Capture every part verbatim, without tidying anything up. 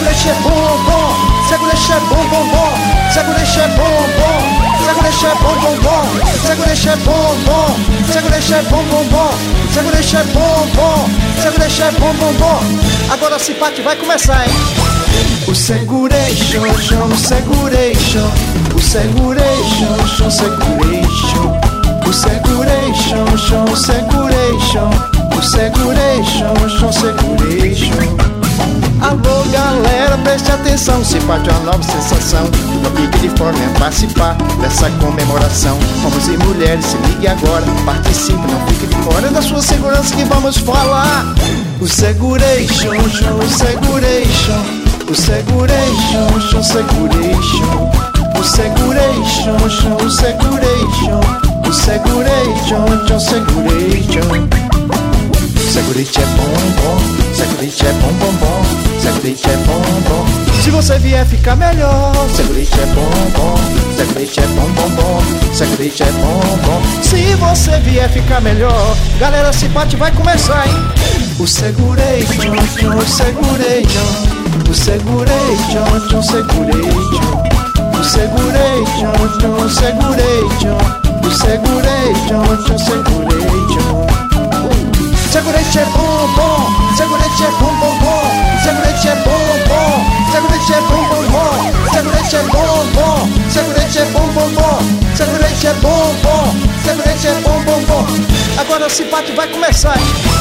Segurete é bom, bom. Segurete é bom, bom, bom. Segurete é bom, bom. Segurete é bom, bom, bom. Segurete é bom, bom. Segurete é bom, bom, bom. Segurete é bom, bom. Segurete é bom, bom, bom. Agora se parte vai começar, hein? O seguration, o seguration, o seguration, o seguration, o seguration, o seguration, o seguration, o seguration. Alô galera, preste atenção, se parte é uma nova sensação. No pique de forma é participar dessa comemoração. Homens e mulheres, se ligue agora, participe, não fique de fora da sua segurança que vamos falar. O seguration, o seguration, o seguration, o seguration, o seguration, o seguration, o seguration, o seguration. Segurite é bom, bom, segurite é bom, bom, bom, segurite é bom, bom. Se você vier ficar melhor, segurite é bom, bom, segurite é bom, bom, bom, segurite é bom, bom. Se você vier ficar melhor, galera, se parte vai começar, hein? O seguration, o seguration, o seguration, o seguration, o seguration, o seguration, o seguration, o seguration. Segurete é bom, bom, segurete é bom, bom, bom, segurete é bom, bom, segurete é bom, bom, bom, segurete é bom, bom, segurete é bom, bom, bom, segurete é bom, bom, segurete é bom, bom, bom. Agora se parte vai começar.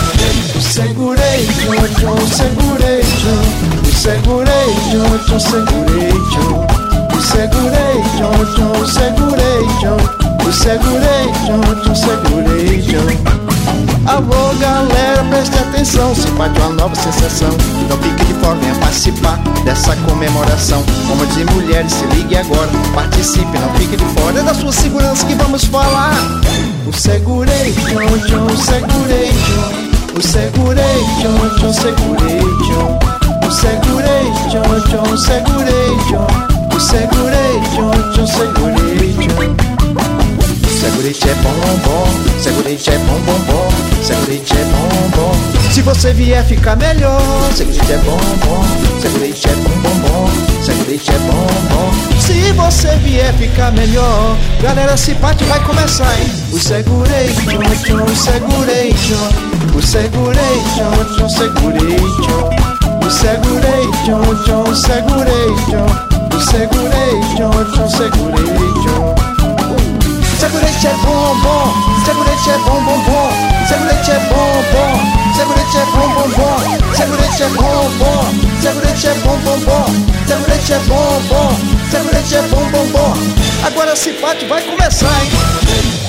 O seguration, o seguration, o seguration, o seguration, o seguration, o seguration, o seguration, o seguration. Alô galera, preste atenção, se parte uma nova sensação. Não fique de fora, venha participar dessa comemoração. Homens e mulheres, se ligue agora, participe, não fique de fora da sua segurança que vamos falar. O seguration, o seguration, o seguration, o seguration, o seguration, o seguration, o seguration, o seguration. Segurite é bom, bom, segurite é bom, bom, bom, segurite é bom, bom. Se você vier ficar melhor, segurite é bom, bom, segurite é bom, bom, bom, segurite é bom, bom. Se você vier ficar melhor, galera, se parte vai começar, hein? O seguration, o seguration, o seguration, o seguration, o seguration, o seguration, o seguration, o seguration. Segurete é bom, bom, segurete é bom, bom, bom, segurete é bom, bom, segurete é bom, bom, bom, segurete é bom, bom, segurete é bom, bom, bom, segurete é bom, bom, segurete é bom, bom, bom. Agora se parte vai começar, hein?